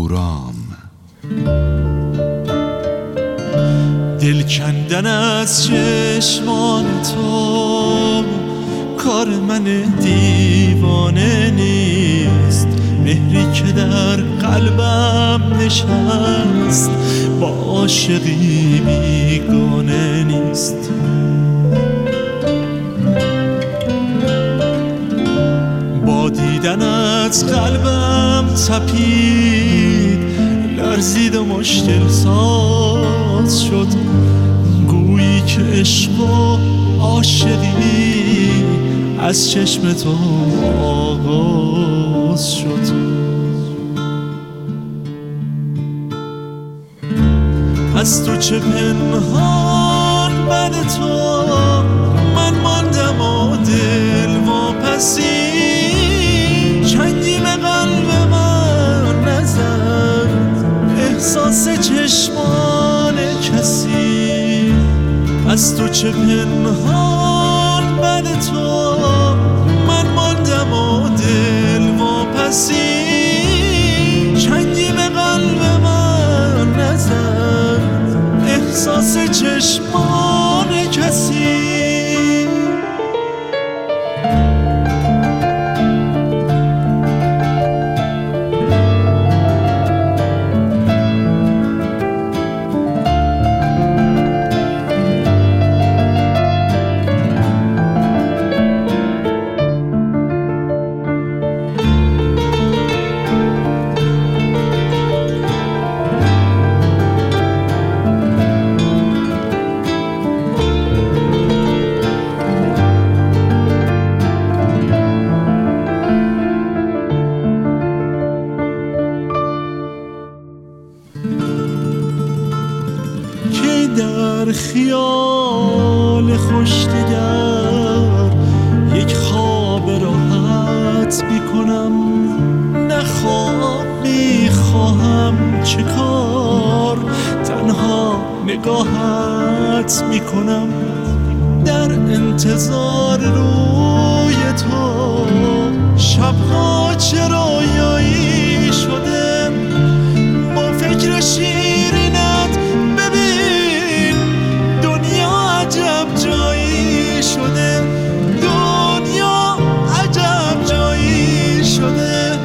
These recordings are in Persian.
اهورام. دل کندن از چشمان تو کار من دیوانه نیست، مهری که در قلبم نشست با عاشقی بیگانه نیست. با دیدنت قلبم تپید، لرزید و مشکل ساز شد، گویی که عشق و عاشقی از چشم تو آغاز شد. از تو چه پنهان بد تو من ماندم و دل واپسی، چنگی به قلب من نزد احساس چشمان کسی. از تو چه پنهان بد تو من ماندم و دل واپسی، چنگی به قلب من نزد احساس چشمان کسی. در خیال خوش دگر یک خواب راحت میکنم، نه خواب میخواهم چه کار، تنها نگاهت میکنم در انتظار روی تو. شبها چه رویایی شده با فکر شیرینت، ببین دنیا عجب جایی شده، دنیا عجب جایی شده.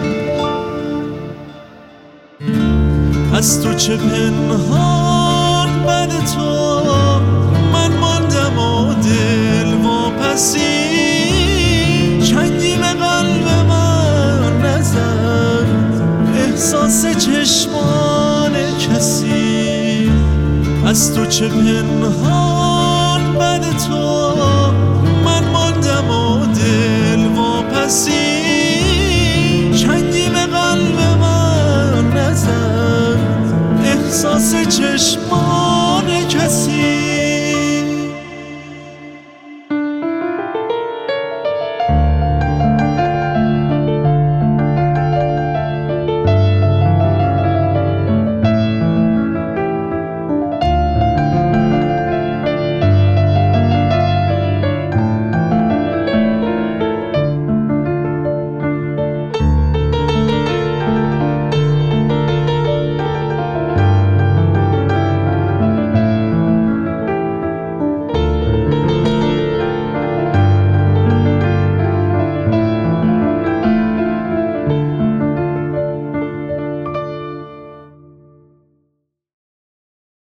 از تو چه پنهان بد تو من ماندم و دل واپسی، چنگی به قلب من نزد احساس چشمان کسی. از تو چه پنهان بد تو من ماندم و دل واپسی،